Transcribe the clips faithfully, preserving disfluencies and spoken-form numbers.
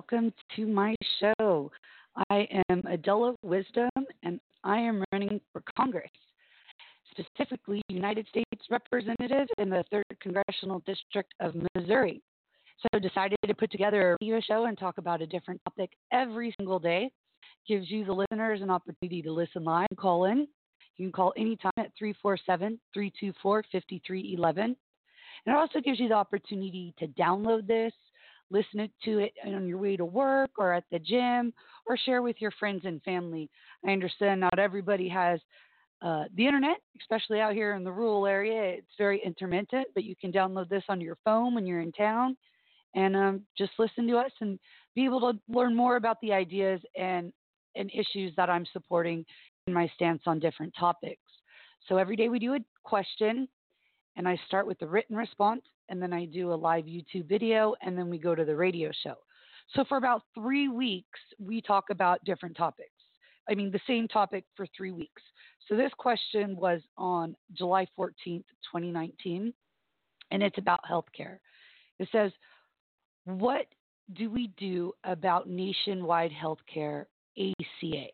welcome to my show. I am Adela Wisdom, and I am running for Congress, specifically United States Representative in the third Congressional District of Missouri. So I decided to put together a radio show and talk about a different topic every single day. Gives you, the listeners, an opportunity to listen live and call in. You can call anytime at three four seven, three two four, five three one one. And it also gives you the opportunity to download this, listen it- to it on your way to work or at the gym, or share with your friends and family. I understand not everybody has uh, the internet, especially out here in the rural area. It's very intermittent, but you can download this on your phone when you're in town and um, just listen to us and be able to learn more about the ideas and, and issues that I'm supporting in my stance on different topics. So every day we do a question, and I start with the written response, and then I do a live YouTube video, and then we go to the radio show. So for about three weeks, we talk about different topics. I mean, the same topic for three weeks. So this question was on July fourteenth, twenty nineteen, and it's about healthcare. It says, what do we do about nationwide healthcare, A C A?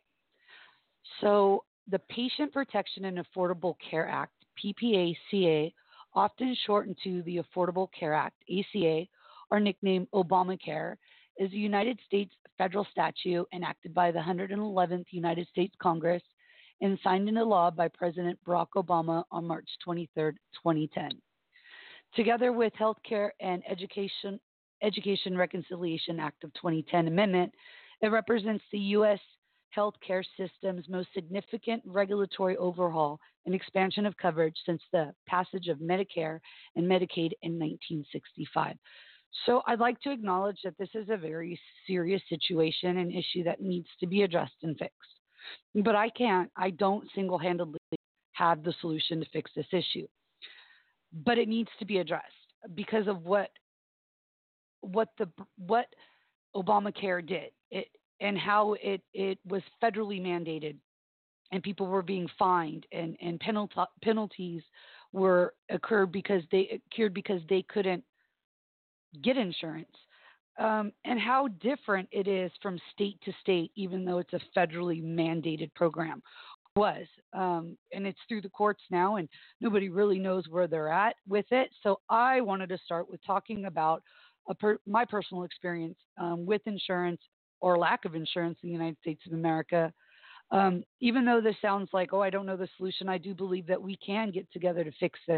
So the Patient Protection and Affordable Care Act, P P A C A, often shortened to the Affordable Care Act, A C A, or nicknamed Obamacare, is a United States federal statute enacted by the one hundred eleventh United States Congress and signed into law by President Barack Obama on March twenty-third, twenty ten. Together with Healthcare and Education, Education Reconciliation Act of twenty ten Amendment, it represents the U S healthcare system's most significant regulatory overhaul and expansion of coverage since the passage of Medicare and Medicaid in nineteen sixty-five. So I'd like to acknowledge that this is a very serious situation and issue that needs to be addressed and fixed. But I can't, I don't single-handedly have the solution to fix this issue. But it needs to be addressed because of what what the what Obamacare did. It and how it, it was federally mandated, and people were being fined, and, and penalty, penalties were occurred because they occurred because they couldn't get insurance, um, and how different it is from state to state, even though it's a federally mandated program. Was um, and it's through the courts now, and nobody really knows where they're at with it. So I wanted to start with talking about a per, my personal experience um, with insurance, or lack of insurance in the United States of America. Um, even though this sounds like, oh, I don't know the solution, I do believe that we can get together to fix this.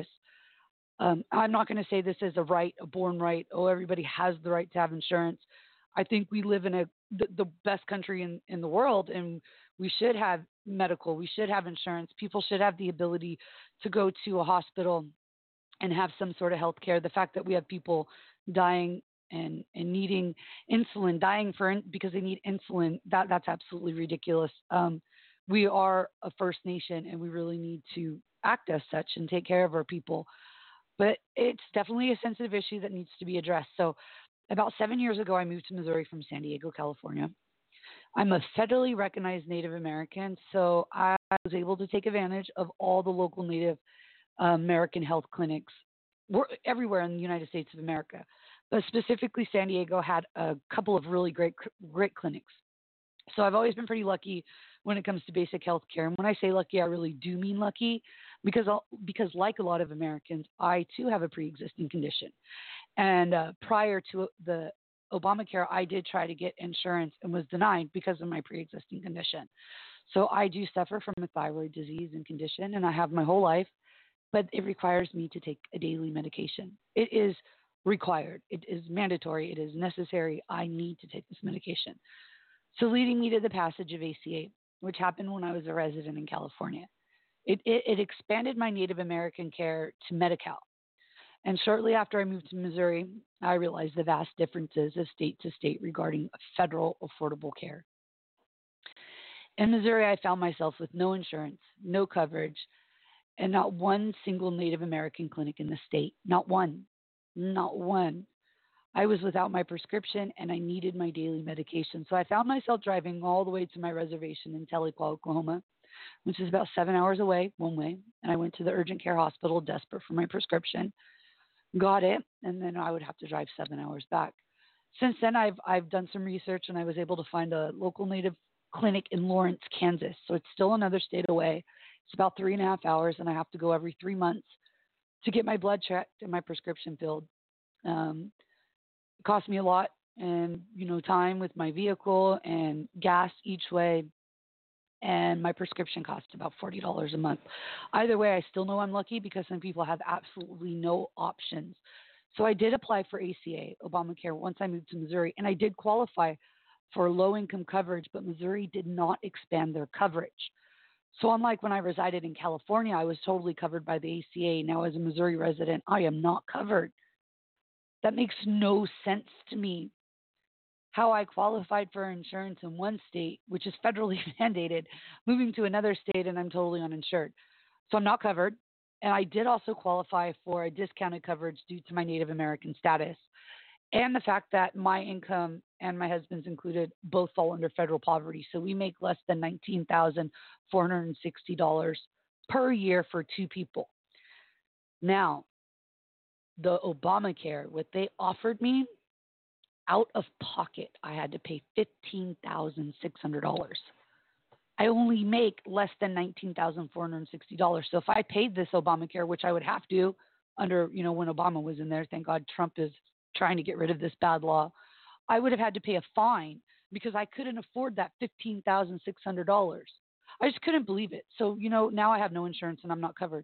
Um, I'm not going to say this as a right, a born right. Oh, everybody has the right to have insurance. I think we live in a the, the best country in, in the world, and we should have medical. We should have insurance. People should have the ability to go to a hospital and have some sort of health care. The fact that we have people dying and, and needing insulin, dying for in, because they need insulin, that that's absolutely ridiculous. Um, we are a First Nation, and we really need to act as such and take care of our people. But it's definitely a sensitive issue that needs to be addressed. So about seven years ago, I moved to Missouri from San Diego, California. I'm a federally recognized Native American, so I was able to take advantage of all the local Native uh, American health clinics. We're everywhere in the United States of America, but specifically San Diego had a couple of really great, great clinics. So I've always been pretty lucky when it comes to basic health care. And when I say lucky, I really do mean lucky because, I'll, because like a lot of Americans, I too have a pre-existing condition. And uh, prior to the Obamacare, I did try to get insurance and was denied because of my pre-existing condition. So I do suffer from a thyroid disease and condition, and I have my whole life, but it requires me to take a daily medication. It is required. It is mandatory. It is necessary. I need to take this medication. So leading me to the passage of A C A, which happened when I was a resident in California. It, it, it expanded my Native American care to Medi-Cal. And shortly after I moved to Missouri, I realized the vast differences of state to state regarding federal affordable care. In Missouri, I found myself with no insurance, no coverage, and not one single Native American clinic in the state. Not one. Not one. I was without my prescription, and I needed my daily medication. So I found myself driving all the way to my reservation in Tahlequah, Oklahoma, which is about seven hours away, one way. And I went to the urgent care hospital desperate for my prescription, got it, and then I would have to drive seven hours back. Since then, I've I've done some research and I was able to find a local native clinic in Lawrence, Kansas. So it's still another state away. It's about three and a half hours, and I have to go every three months to get my blood checked and my prescription filled. Um, it costs me a lot, and you know, time with my vehicle and gas each way, and my prescription costs about forty dollars a month. Either way, I still know I'm lucky because some people have absolutely no options. So I did apply for A C A, Obamacare, once I moved to Missouri, and I did qualify for low income coverage, but Missouri did not expand their coverage. So unlike when I resided in California, I was totally covered by the A C A. Now, as a Missouri resident, I am not covered. That makes no sense to me. How I qualified for insurance in one state, which is federally mandated, moving to another state, and I'm totally uninsured. So I'm not covered. And I did also qualify for a discounted coverage due to my Native American status and the fact that my income and my husband's included both fall under federal poverty. So we make less than nineteen thousand four hundred sixty dollars per year for two people. Now, the Obamacare, what they offered me, out of pocket, I had to pay fifteen thousand six hundred dollars. I only make less than nineteen thousand four hundred sixty dollars. So if I paid this Obamacare, which I would have to under, you know, when Obama was in there, thank God Trump is trying to get rid of this bad law, I would have had to pay a fine because I couldn't afford that fifteen thousand six hundred dollars. I just couldn't believe it. So, you know, now I have no insurance and I'm not covered.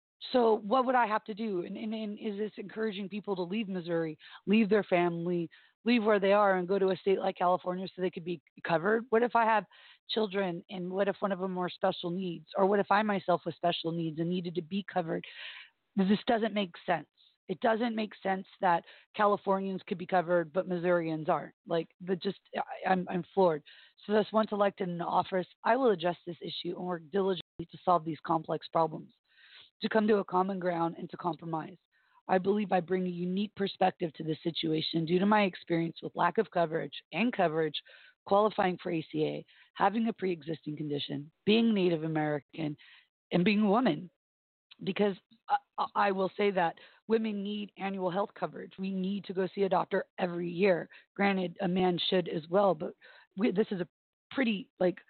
So what would I have to do? And, and, and is this encouraging people to leave Missouri, leave their family, leave where they are and go to a state like California so they could be covered? What if I have children and what if one of them more special needs? Or what if I myself with special needs and needed to be covered? This doesn't make sense. It doesn't make sense that Californians could be covered, but Missourians aren't. Like, the just, I, I'm, I'm floored. So, thus, once elected in office, I will address this issue and work diligently to solve these complex problems, to come to a common ground and to compromise. I believe I bring a unique perspective to this situation due to my experience with lack of coverage and coverage, qualifying for A C A, having a pre-existing condition, being Native American, and being a woman. Because I, I will say that women need annual health coverage. We need to go see a doctor every year. Granted, a man should as well, but we, this is a pretty like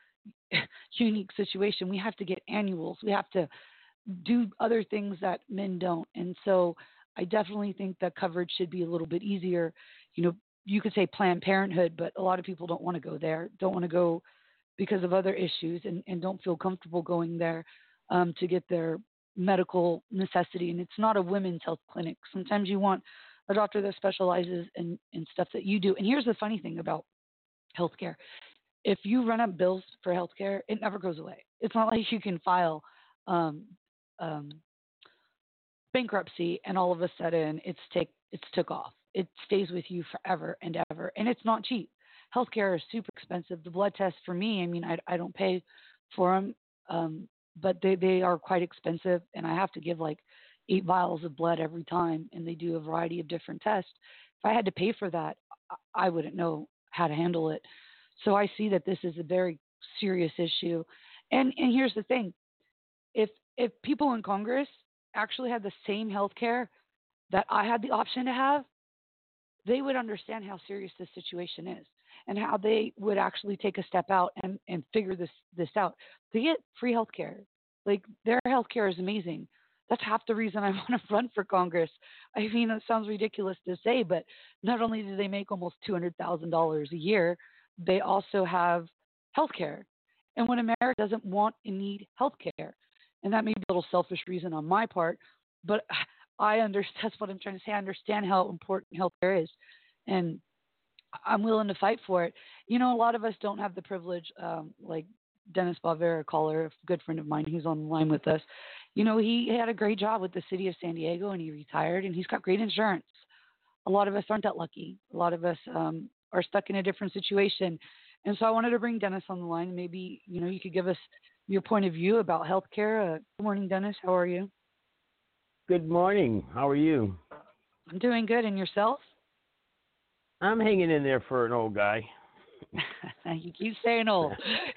unique situation. We have to get annuals. We have to do other things that men don't. And so I definitely think that coverage should be a little bit easier. You know, you could say Planned Parenthood, but a lot of people don't want to go there, don't want to go because of other issues and, and don't feel comfortable going there um, to get their medical necessity. And it's not a women's health clinic. Sometimes you want a doctor that specializes in, in stuff that you do. And here's the funny thing about healthcare. If you run up bills for healthcare, it never goes away. It's not like you can file um, um, bankruptcy and all of a sudden it's take it's took off. It stays with you forever and ever, and it's not cheap. Healthcare is super expensive. The blood tests for me, I mean, I, I don't pay for them, um, but they, they are quite expensive, and I have to give like eight vials of blood every time, and they do a variety of different tests. If I had to pay for that, I wouldn't know how to handle it. So I see that this is a very serious issue. And and here's the thing. If if people in Congress actually had the same health care that I had the option to have, they would understand how serious this situation is and how they would actually take a step out and, and figure this, this out. They get free health care. Like, their health care is amazing. That's half the reason I want to run for Congress. I mean, it sounds ridiculous to say, but not only do they make almost two hundred thousand dollars a year, they also have health care. And when America doesn't want and need health care, and that may be a little selfish reason on my part, but I understand, that's what I'm trying to say. I understand how important health care is, and I'm willing to fight for it. You know, a lot of us don't have the privilege, um, like Dennis Bavera, a caller, a good friend of mine who's on the line with us. You know, he had a great job with the city of San Diego, and he retired, and he's got great insurance. A lot of us aren't that lucky. A lot of us um, are stuck in a different situation. And so I wanted to bring Dennis on the line. Maybe, you know, you could give us your point of view about healthcare. Uh, good morning, Dennis. How are you? Good morning. How are you? I'm doing good. And yourself? I'm hanging in there for an old guy. You keep saying old.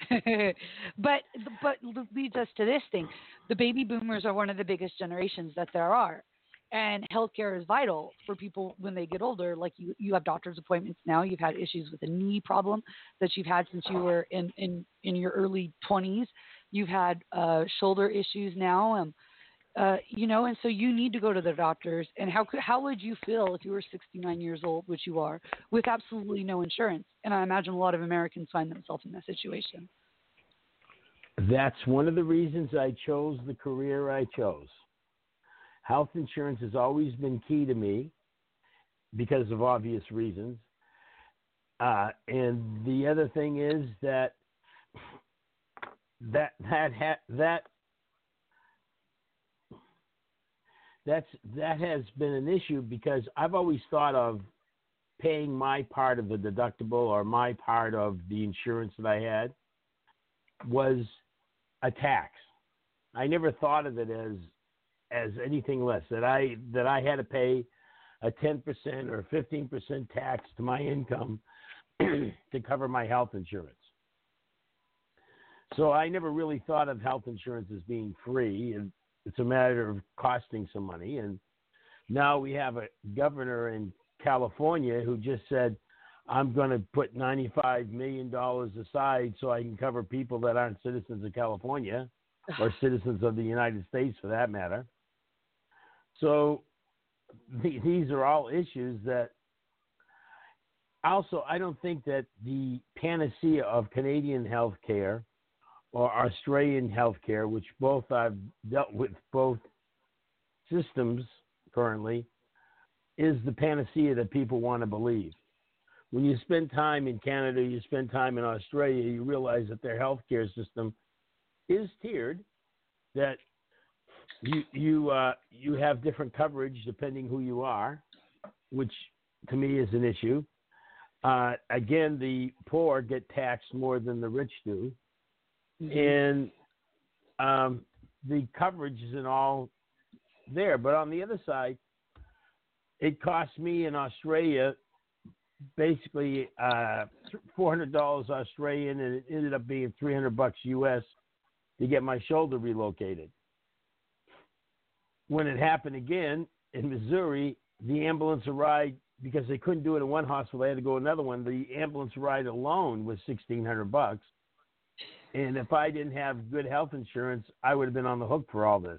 but but leads us to this thing. The baby boomers are one of the biggest generations that there are. And healthcare is vital for people when they get older. Like you, you have doctor's appointments now. You've had issues with a knee problem that you've had since you were in, in, in your early twenties. You've had uh, shoulder issues now. Um, uh, you know, and so you need to go to the doctors. And how could, how would you feel if you were sixty-nine years old, which you are, with absolutely no insurance? And I imagine a lot of Americans find themselves in that situation. That's one of the reasons I chose the career I chose. Health insurance has always been key to me because of obvious reasons. Uh, and the other thing is that that that ha- that that's that has been an issue because I've always thought of paying my part of the deductible or my part of the insurance that I had was a tax. I never thought of it as as anything less, that I that I had to pay a ten percent or fifteen percent tax to my income to cover my health insurance. So I never really thought of health insurance as being free, and it's a matter of costing some money. And now we have a governor in California who just said, I'm going to put ninety-five million dollars aside so I can cover people that aren't citizens of California or citizens of the United States for that matter. So th- these are all issues that also, I don't think that the panacea of Canadian health care or Australian health care, which both I've dealt with both systems currently, is the panacea that people want to believe. When you spend time in Canada, you spend time in Australia, you realize that their healthcare system is tiered, that you you uh, you have different coverage depending who you are, which to me is an issue. Uh, again, the poor get taxed more than the rich do, mm-hmm. and um, the coverage isn't all there. But on the other side, it cost me in Australia basically uh, four hundred dollars Australian, and it ended up being three hundred bucks U S to get my shoulder relocated. When it happened again in Missouri, the ambulance ride, because they couldn't do it in one hospital, they had to go to another one. The ambulance ride alone was sixteen hundred bucks. And if I didn't have good health insurance, I would have been on the hook for all this.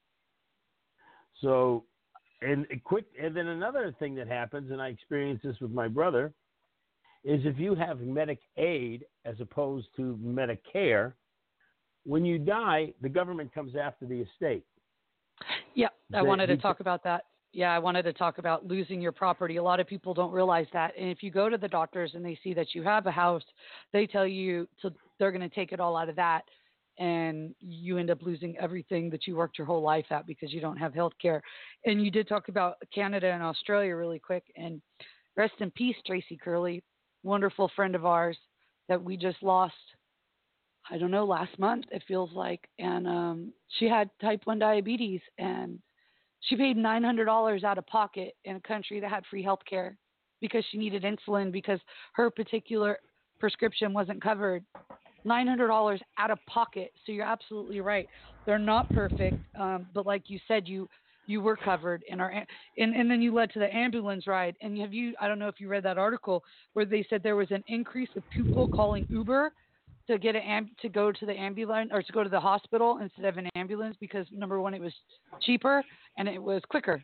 So, and quick, and then another thing that happens, and I experienced this with my brother, is if you have Medicaid as opposed to Medicare, when you die, the government comes after the estate. Yeah, I wanted to talk about that. Yeah, I wanted to talk about losing your property. A lot of people don't realize that. And if you go to the doctors and they see that you have a house, they tell you to, they're going to take it all out of that. And you end up losing everything that you worked your whole life at because you don't have health care. And you did talk about Canada and Australia really quick. And rest in peace, Tracy Curley, wonderful friend of ours that we just lost, I don't know, last month, it feels like. And um, she had type one diabetes, and she paid nine hundred dollars out of pocket in a country that had free health care because she needed insulin because her particular prescription wasn't covered. nine hundred dollars out of pocket. So you're absolutely right. They're not perfect. Um, but like you said, you, you were covered in our, and, and then you led to the ambulance ride. And have you, I don't know if you read that article where they said there was an increase of people calling Uber to get an to go to the ambulance or to go to the hospital instead of an ambulance because number one, it was cheaper and it was quicker.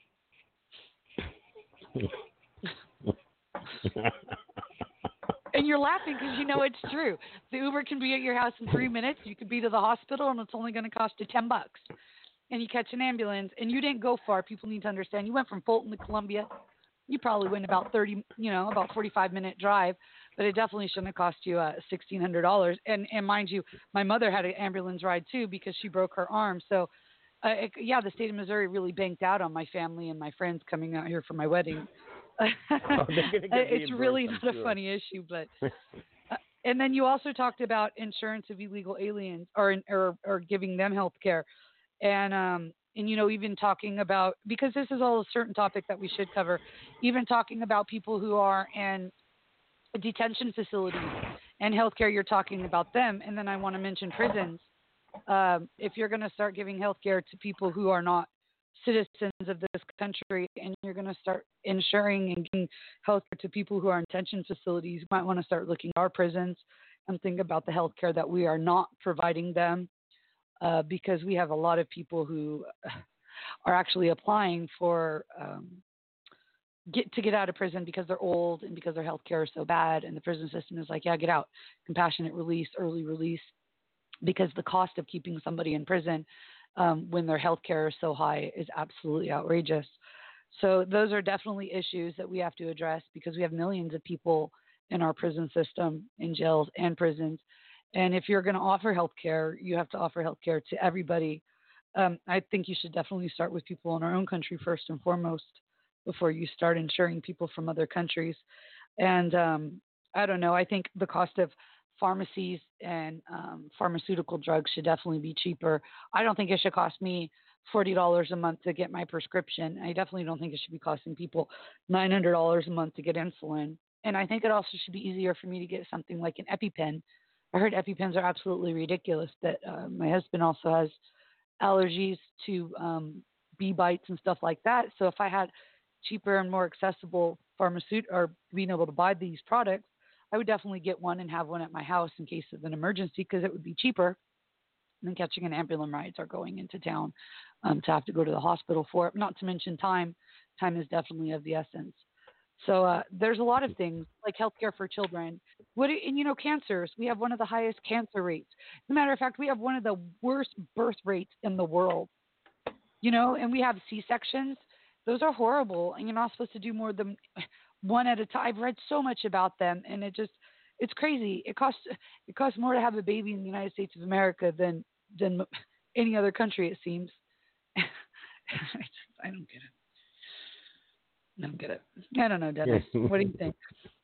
And you're laughing because you know it's true. The Uber can be at your house in three minutes. You could be to the hospital, and it's only going to cost you ten bucks. And you catch an ambulance, and you didn't go far. People need to understand. You went from Fulton to Columbia. You probably went about thirty, you know, about forty-five minute drive, but it definitely shouldn't have cost you uh, sixteen hundred dollars. And and mind you, my mother had an ambulance ride too because she broke her arm. So, uh, it, yeah, the state of Missouri really banked out on my family and my friends coming out here for my wedding. Oh, it's really not sure. a funny issue, but uh, and then you also talked about insurance of illegal aliens or or, or giving them health care, and um and you know even talking about, because this is all a certain topic that we should cover, even talking about people who are in detention facilities and healthcare. You're talking about them, and then I want to mention prisons. Um, if you're going to start giving healthcare to people who are not citizens of this country, and you're going to start insuring and giving health care to people who are in detention facilities, you might want to start looking at our prisons and think about the health care that we are not providing them, uh, because we have a lot of people who are actually applying for um, get to get out of prison because they're old and because their health care is so bad, and the prison system is like, yeah, get out, compassionate release, early release, because the cost of keeping somebody in prison um, when their health care is so high is absolutely outrageous. So those are definitely issues that we have to address, because we have millions of people in our prison system, in jails and prisons. And if you're going to offer health care, you have to offer health care to everybody. Um, I think you should definitely start with people in our own country first and foremost before you start insuring people from other countries. And um, I don't know, I think the cost of pharmacies and um, pharmaceutical drugs should definitely be cheaper. I don't think it should cost me forty dollars a month to get my prescription. I definitely don't think it should be costing people nine hundred dollars a month to get insulin. And I think it also should be easier for me to get something like an EpiPen. I heard EpiPens are absolutely ridiculous. That uh, my husband also has allergies to um, bee bites and stuff like that. So if I had cheaper and more accessible pharmaceutical, or being able to buy these products, I would definitely get one and have one at my house in case of an emergency, because it would be cheaper than catching an ambulance ride or going into town um, to have to go to the hospital for it. Not to mention time. Time is definitely of the essence. So uh, there's a lot of things like healthcare for children. What and you know, cancers. We have one of the highest cancer rates. As a matter of fact, we have one of the worst birth rates in the world. You know, and we have C-sections. Those are horrible, and you're not supposed to do more than one at a time. I've read so much about them, and it just it's crazy. It costs it costs more to have a baby in the United States of America than than any other country, it seems. I, just, I don't get it. I don't get it. I don't know, Dennis. What do you think?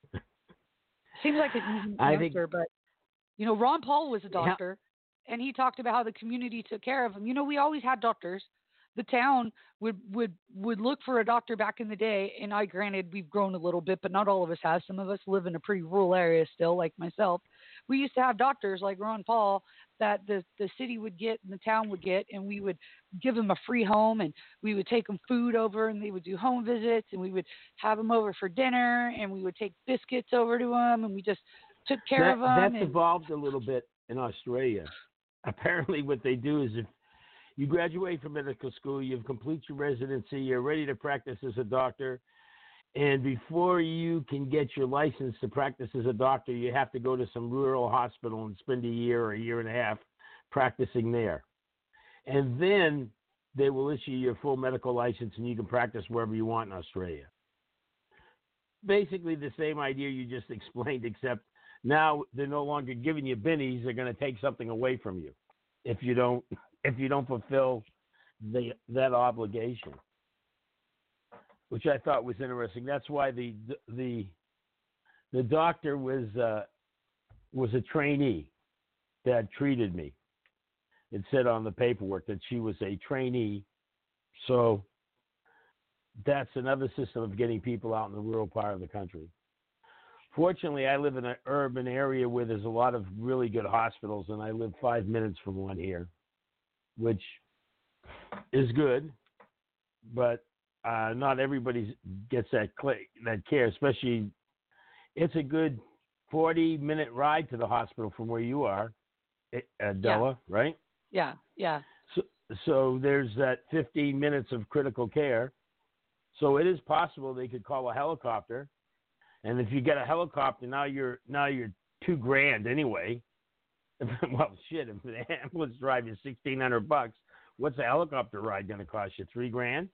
Seems like an easy I answer, think, but you know, Ron Paul was a doctor, yeah. and he talked about how the community took care of him. You know, we always had doctors. The town would, would, would look for a doctor back in the day, and I granted we've grown a little bit, but not all of us have. Some of us live in a pretty rural area still, like myself. We used to have doctors like Ron Paul that the, the city would get and the town would get, and we would give them a free home, and we would take them food over, and they would do home visits, and we would have them over for dinner, and we would take biscuits over to them, and we just took care that, of them. That's and, evolved a little bit in Australia. Apparently what they do is if you graduate from medical school, you've completed your residency, you're ready to practice as a doctor, and before you can get your license to practice as a doctor, you have to go to some rural hospital and spend a year or a year and a half practicing there. And then they will issue you a full medical license, and you can practice wherever you want in Australia. Basically the same idea you just explained, except now they're no longer giving you bennies, they're going to take something away from you if you don't if you don't fulfill the that obligation, which I thought was interesting. That's why the the the doctor was uh, was a trainee that treated me. It said on the paperwork that she was a trainee, so that's another system of getting people out in the rural part of the country. Fortunately, I live in an urban area where there's a lot of really good hospitals, and I live five minutes from one here, which is good, but uh, not everybody gets that that care. Especially, it's a good forty-minute ride to the hospital from where you are, Adela, yeah. Right? Yeah, yeah. So, so there's that fifteen minutes of critical care. So it is possible they could call a helicopter, and if you get a helicopter, now you're now you're two grand anyway. Well, shit, if the ambulance drive is sixteen hundred bucks, what's a helicopter ride going to cost you? Three grand?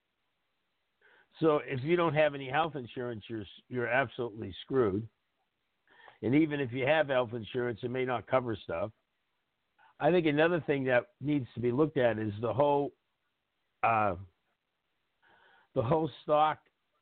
So if you don't have any health insurance, you're you're absolutely screwed. And even if you have health insurance, it may not cover stuff. I think another thing that needs to be looked at is the whole uh, the whole stock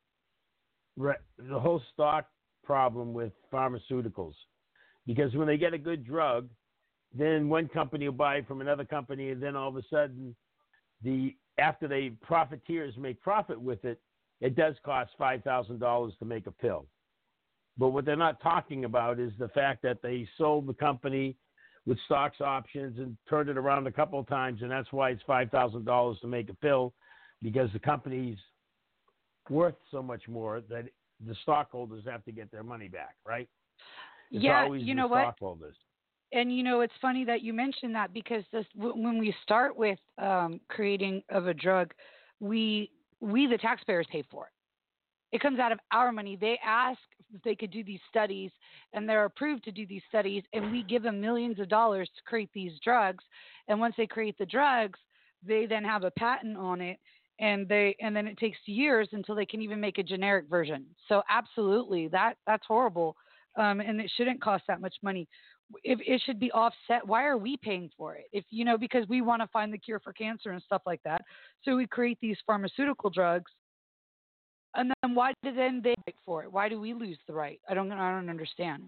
the whole stock problem with pharmaceuticals. Because when they get a good drug, then one company will buy from another company, and then all of a sudden, the after they profiteers make profit with it, it does cost five thousand dollars to make a pill. But what they're not talking about is the fact that they sold the company with stocks options and turned it around a couple of times, and that's why it's five thousand dollars to make a pill. because the company's worth so much more that the stockholders have to get their money back, right? It's yeah, always you the know what? stockholders. And you know, it's funny that you mentioned that because this, w- when we start with um, creating of a drug, we we the taxpayers pay for it. It comes out of our money. They ask if they could do these studies, and they're approved to do these studies, and we give them millions of dollars to create these drugs. And once they create the drugs, they then have a patent on it, and they and then it takes years until they can even make a generic version. So absolutely, that that's horrible, um, and it shouldn't cost that much money. If it should be offset, why are we paying for it? If you know, because we want to find the cure for cancer and stuff like that, so we create these pharmaceutical drugs. And then why do then they fight for it? Why do we lose the right? I don't I don't understand.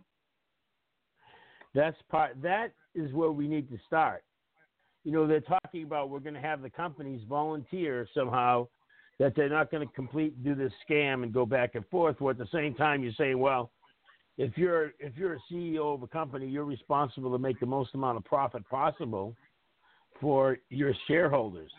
That's part. That is where we need to start. You know, they're talking about we're going to have the companies volunteer somehow that they're not going to complete do this scam and go back and forth. Where at the same time you're saying, well, if you're if you're a C E O of a company, you're responsible to make the most amount of profit possible for your shareholders.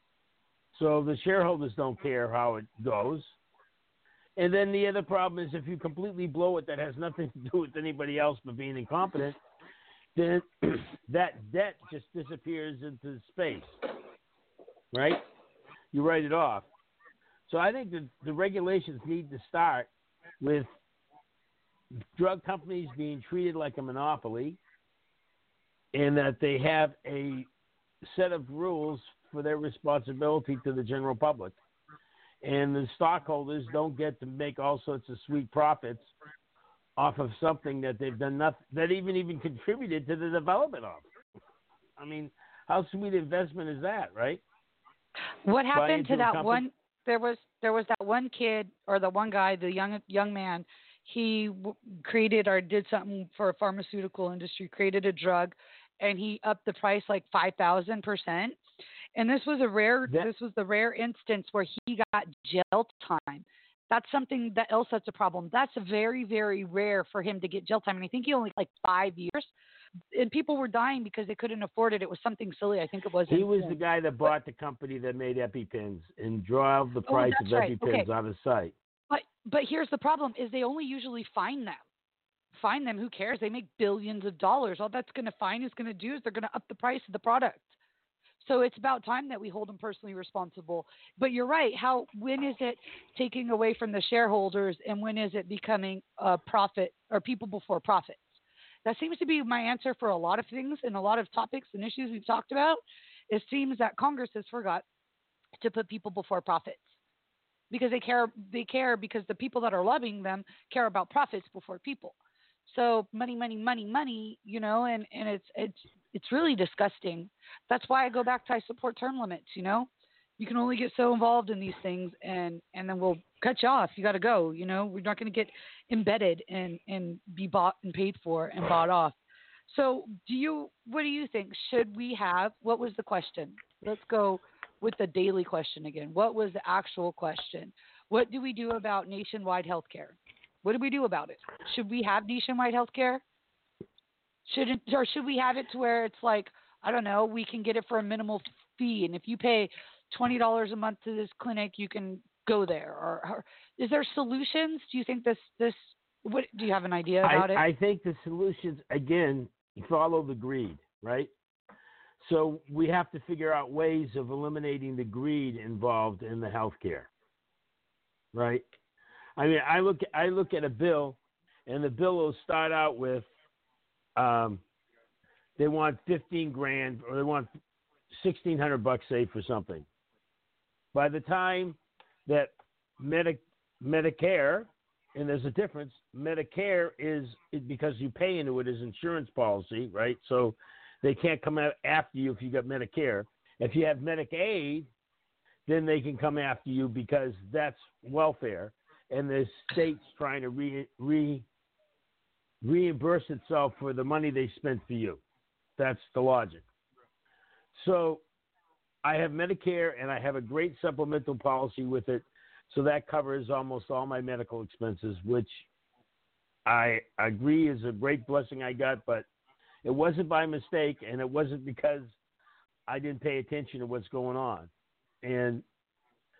So the shareholders don't care how it goes. And then the other problem is if you completely blow it, that has nothing to do with anybody else but being incompetent, then that debt just disappears into space, right? You write it off. So I think that the regulations need to start with drug companies being treated like a monopoly and that they have a set of rules for their responsibility to the general public. And the stockholders don't get to make all sorts of sweet profits off of something that they've done nothing, that even even contributed to the development of. I mean, how sweet investment is that, right? What happened to that company? one? There was there was that one kid or the one guy, the young young man. He w- created or did something for a pharmaceutical industry, created a drug, and he upped the price like five thousand percent. And this was a rare. That, this was the rare instance where he got jail time. That's something that else that's a problem. That's very very rare for him to get jail time. And I think he only like five years. And people were dying because they couldn't afford it. It was something silly. I think it was. He was the guy that bought the company that made EpiPens and drove the Oh, price that's of right. EpiPens Okay. out of sight. But but here's the problem: is they only usually fine them. Fine them. Who cares? They make billions of dollars. All that's going to fine is going to do is they're going to up the price of the product. So it's about time that we hold them personally responsible. But you're right. How when is it taking away from the shareholders, and when is it becoming a profit or people before profits? That seems to be my answer for a lot of things and a lot of topics and issues we've talked about. It seems that Congress has forgot to put people before profits because they care. They care because the people that are lobbying them care about profits before people. So money, money, money, money. You know, and, and it's it's it's really disgusting. That's why I go back to I support term limits. You know, you can only get so involved in these things, and, and then we'll cut you off. You got to go. You know, we're not going to get embedded and, and be bought and paid for and bought off. So, do you? What do you think? Should we have? What was the question? Let's go with the daily question again. What was the actual question? What do we do about nationwide health care? What do we do about it? Should we have nationwide health care? Should it, or should we have it to where it's like, I don't know, we can get it for a minimal fee, and if you pay twenty dollars a month to this clinic, you can go there? Or, or is there solutions? Do you think this this? What do you have an idea about I, it? I think the solutions again follow the greed, right? So we have to figure out ways of eliminating the greed involved in the healthcare, right? I mean, I look I look at a bill, and the bill will start out with, um, they want fifteen grand, or they want sixteen hundred bucks, say, for something. By the time that Medi- Medicare, and there's a difference, Medicare is because you pay into it as insurance policy, right? So they can't come out after you if you got Medicare. If you have Medicaid, then they can come after you because that's welfare, and the state's trying to re, re, reimburse itself for the money they spent for you. That's the logic. So I have Medicare, and I have a great supplemental policy with it, so that covers almost all my medical expenses, which I agree is a great blessing I got, but it wasn't by mistake, and it wasn't because I didn't pay attention to what's going on. And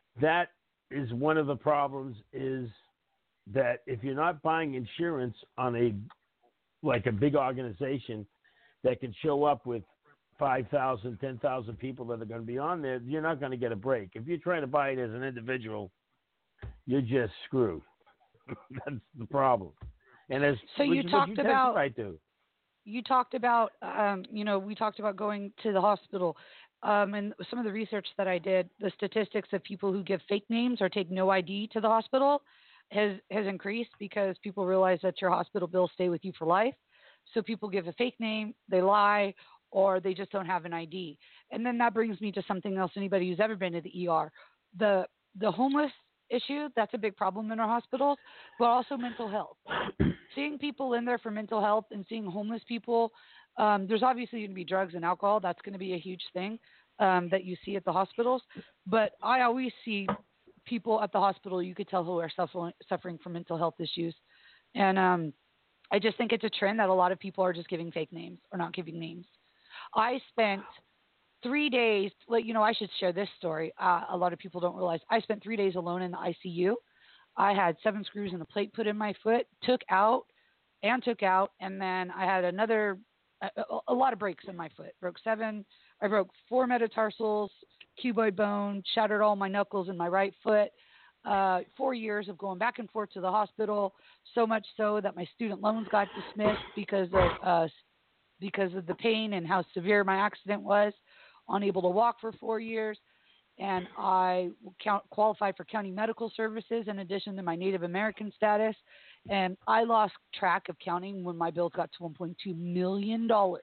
that is one of the problems is that if you're not buying insurance on a like a big organization that can show up with five thousand, ten thousand people that are going to be on there, you're not going to get a break. If you're trying to buy it as an individual, you're just screwed. That's the problem. And as so you what talked you about I do. you talked about um, you know we talked about going to the hospital, um, and some of the research that I did, the statistics of people who give fake names or take no I D to the hospital has has increased because people realize that your hospital bills stay with you for life. So people give a fake name, they lie, or they just don't have an I D. And then that brings me to something else. Anybody who's ever been to the E R, the the homeless issue, that's a big problem in our hospitals, but also mental health. Seeing people in there for mental health and seeing homeless people, um, there's obviously going to be drugs and alcohol. That's going to be a huge thing um, that you see at the hospitals. But I always see people at the hospital you could tell who are suffering, suffering from mental health issues. And um, I just think it's a trend that a lot of people are just giving fake names or not giving names. I spent three days, like, you know, I should share this story. Uh, a lot of people don't realize I spent three days alone in the I C U. I had seven screws and a plate put in my foot, took out and took out. And then I had another, a, a lot of breaks in my foot. Broke seven. I broke four metatarsals, cuboid bone, shattered all my knuckles in my right foot. Uh, four years of going back and forth to the hospital, so much so that my student loans got dismissed because of uh, because of the pain and how severe my accident was. Unable to walk for four years, and I count, qualified for county medical services in addition to my Native American status. And I lost track of counting when my bills got to one point two million dollars.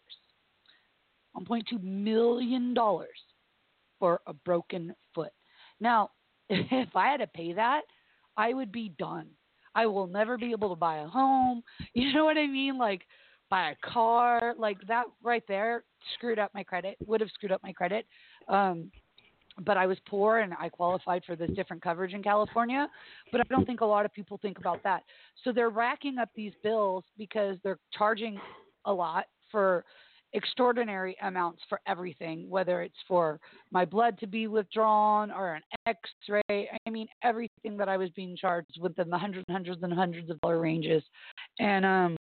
one point two million dollars for a broken foot. Now, if I had to pay that, I would be done. I will never be able to buy a home. You know what I mean? Like, buy a car. Like, that right there screwed up my credit, would have screwed up my credit. Um, but I was poor and I qualified for this different coverage in California. But I don't think a lot of people think about that. So they're racking up these bills because they're charging a lot for extraordinary amounts for everything, whether it's for my blood to be withdrawn or an x-ray. I mean, everything that I was being charged within the hundreds and hundreds and hundreds of dollar ranges. And um,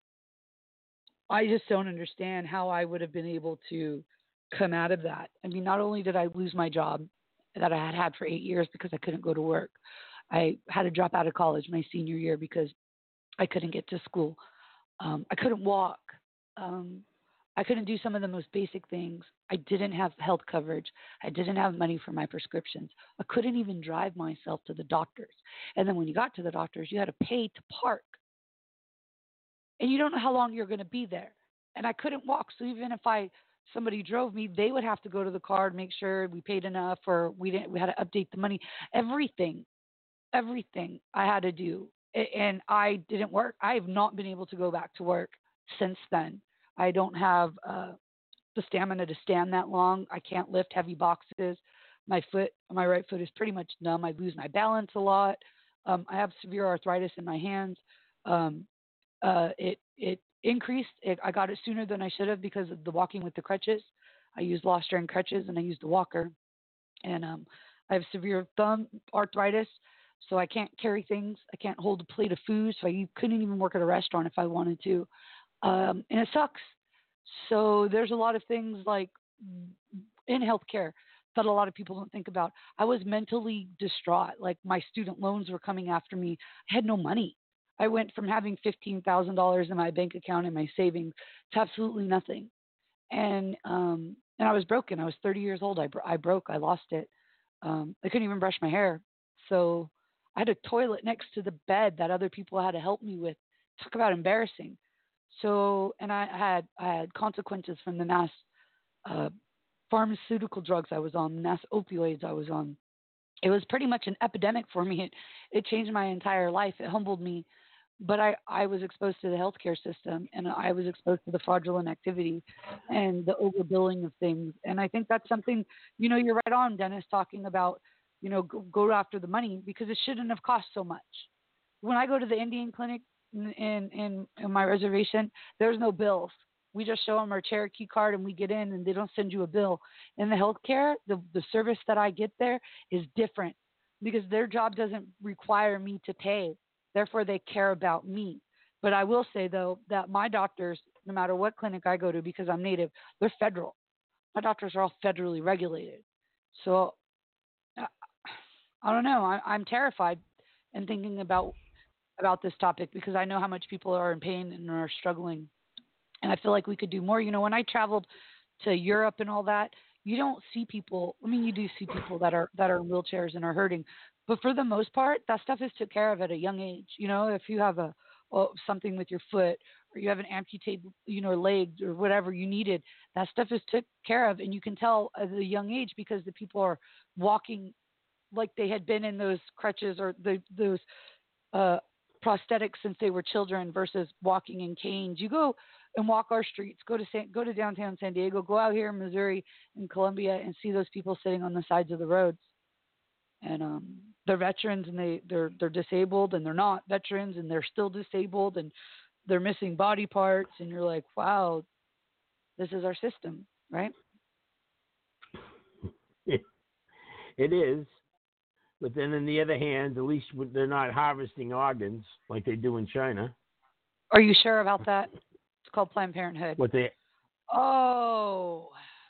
I just don't understand how I would have been able to come out of that. I mean, not only did I lose my job that I had had for eight years because I couldn't go to work, I had to drop out of college my senior year because I couldn't get to school. Um, I couldn't walk. Um, I couldn't do some of the most basic things. I didn't have health coverage. I didn't have money for my prescriptions. I couldn't even drive myself to the doctors. And then when you got to the doctors, you had to pay to park. And you don't know how long you're going to be there. And I couldn't walk. So even if I somebody drove me, they would have to go to the card, make sure we paid enough, or we didn't. We had to update the money. Everything, everything I had to do, and I didn't work. I have not been able to go back to work since then. I don't have uh, the stamina to stand that long. I can't lift heavy boxes. My foot, my right foot is pretty much numb. I lose my balance a lot. Um, I have severe arthritis in my hands. Um, uh, it it increased. It, I got it sooner than I should have because of the walking with the crutches. I used lost strength crutches and I used a walker. And um, I have severe thumb arthritis, so I can't carry things. I can't hold a plate of food, so I couldn't even work at a restaurant if I wanted to. Um, and it sucks. So there's a lot of things like in healthcare that a lot of people don't think about. I was mentally distraught. Like, my student loans were coming after me. I had no money. I went from having fifteen thousand dollars in my bank account and my savings to absolutely nothing. And, um, and I was broken. I was thirty years old. I, I broke, I lost it. Um, I couldn't even brush my hair. So I had a toilet next to the bed that other people had to help me with. Talk about embarrassing. So, and I had, I had consequences from the mass, uh, pharmaceutical drugs I was on, the mass opioids I was on. It was pretty much an epidemic for me. It, it changed my entire life. It humbled me. But I, I was exposed to the healthcare system, and I was exposed to the fraudulent activity and the overbilling of things. And I think that's something, you know, you're right on, Dennis, talking about, you know, go, go after the money, because it shouldn't have cost so much. When I go to the Indian clinic in, in, in my reservation, there's no bills. We just show them our Cherokee card and we get in, and they don't send you a bill. In the healthcare, the, the service that I get there is different. because their job doesn't require me to pay. Therefore, they care about me. But I will say, though, that my doctors, no matter what clinic I go to, because I'm native, they're federal. My doctors are all federally regulated. So uh, I don't know. I, I'm terrified and thinking about about this topic because I know how much people are in pain and are struggling. And I feel like we could do more. You know, when I traveled to Europe and all that, you don't see people. I mean, you do see people that are that are in wheelchairs and are hurting, but for the most part, that stuff is took care of at a young age. You know, if you have a oh, something with your foot or you have an amputated, you know, leg or whatever you needed, that stuff is took care of, and you can tell at a young age because the people are walking like they had been in those crutches or the, those uh, prosthetics since they were children versus walking in canes. You go and walk our streets, go to San, go to downtown San Diego, go out here in Missouri and Columbia and see those people sitting on the sides of the roads. And um, they're veterans and they, they're, they're disabled and they're not veterans and they're still disabled and they're missing body parts. And you're like, wow, this is our system, right? It, it is. But then on the other hand, at least they're not harvesting organs like they do in China. Are you sure about that? It's called Planned Parenthood. What they? Oh,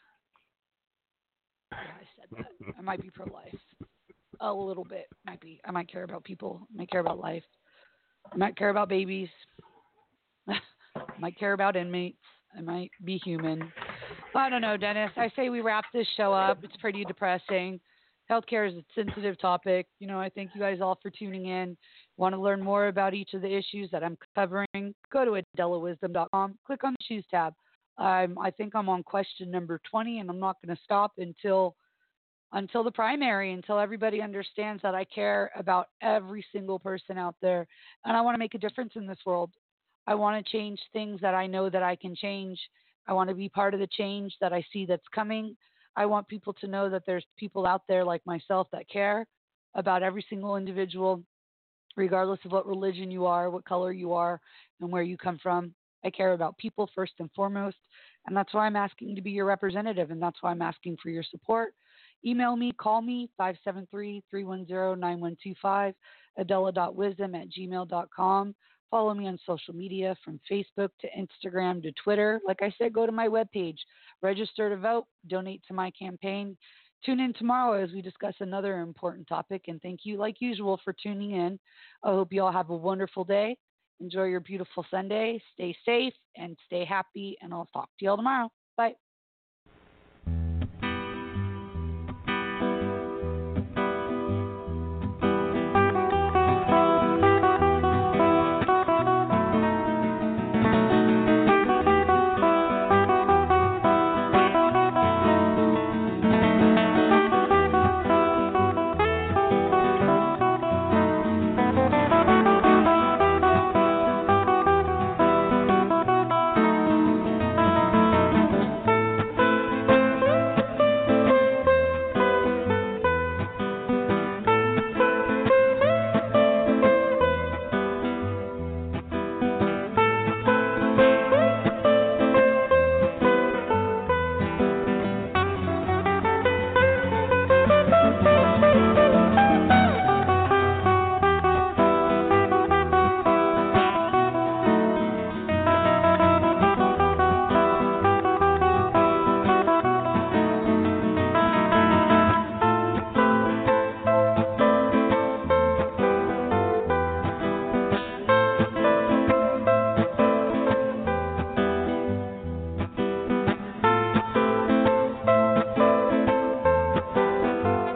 yeah, I said that. I might be pro-life a little bit. Might be. I might care about people. I might care about life. I might care about babies. I might care about inmates. I might be human. I don't know, Dennis. I say we wrap this show up. It's pretty depressing. Healthcare is a sensitive topic. You know, I thank you guys all for tuning in. Want to learn more about each of the issues that I'm covering? Go to adela wisdom dot com. Click on the Choose tab. Um, I think I'm on question number twenty, and I'm not going to stop until until the primary, until everybody understands that I care about every single person out there, and I want to make a difference in this world. I want to change things that I know that I can change. I want to be part of the change that I see that's coming. I want people to know that there's people out there like myself that care about every single individual, regardless of what religion you are, what color you are, and where you come from. I care about people first and foremost, and that's why I'm asking to be your representative, and that's why I'm asking for your support. Email me, call me, five seven three, three one zero, nine one two five, adela dot wisdom at gmail dot com. Follow me on social media from Facebook to Instagram to Twitter. Like I said, go to my webpage, register to vote, donate to my campaign. Tune in tomorrow as we discuss another important topic. And thank you, like usual, for tuning in. I hope you all have a wonderful day. Enjoy your beautiful Sunday. Stay safe and stay happy. And I'll talk to you all tomorrow. Bye.